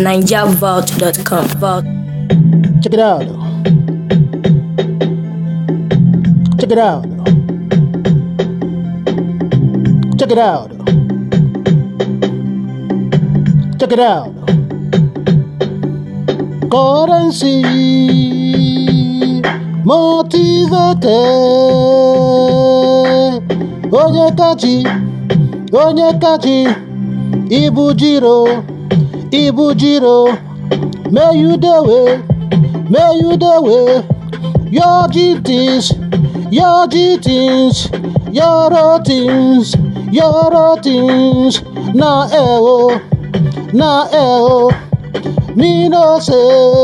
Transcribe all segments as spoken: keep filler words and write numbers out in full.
Niger Vault dot com. Vault. Check it out. Check it out. Check it out. Check it out. Currency motivated. Onyekachi, Onyekachi, Ibujiro, Ibujiro. May you the way, may you the way. Your G Ts, your G Ts, your routines, your routines. Na eo, na eo. Me no say,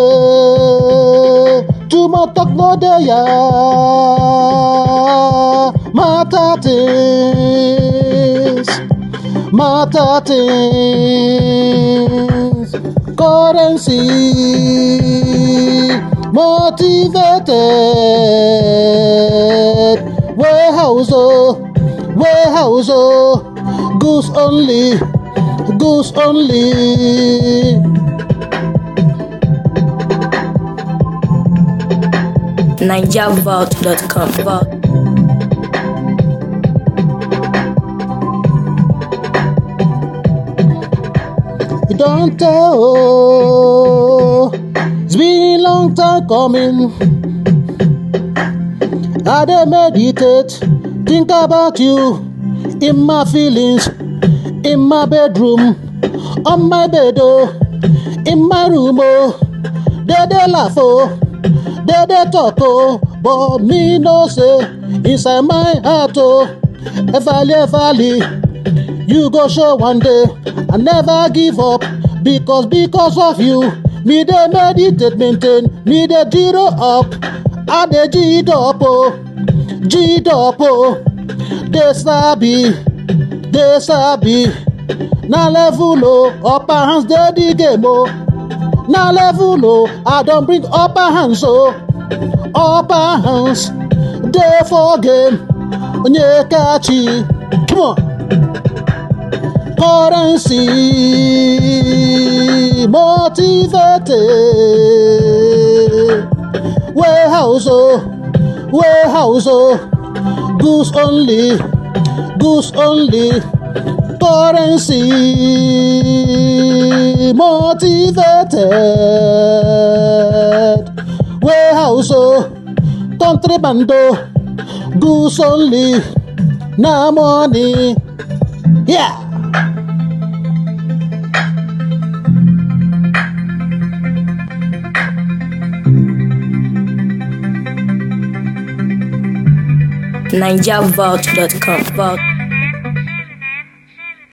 too much talk no dey ya. Matter things, matter things. Currency motivated. Warehouse, oh, warehouse, oh. Goose only, goose only. Niger Vault dot com. Vault. You don't tell, oh, it's been a long time coming. I dey meditate, think about you, in my feelings, in my bedroom, on my bed, oh, in my room, oh, they dey laugh, oh, they dey talk, oh, but me no say, inside my heart, oh, everly, everly, you go show one day. I never give up, because because of you, me dey meditate, maintain, me dey zero up, I dey G'd up, oh, G'd up, oh, they sabi, they sabi, na level, oh, upper hands, dey the game, oh, na level, oh, I don't bring upper hands, oh, upper hands, dey for game, Onyekachi, come on. Currency motivated. Warehouse, oh, warehouse, oh. Goose only, goose only. Currency motivated. Warehouse, oh, contraband, oh. Goose only. Na money, yeah. Niger Vault dot com. Vault.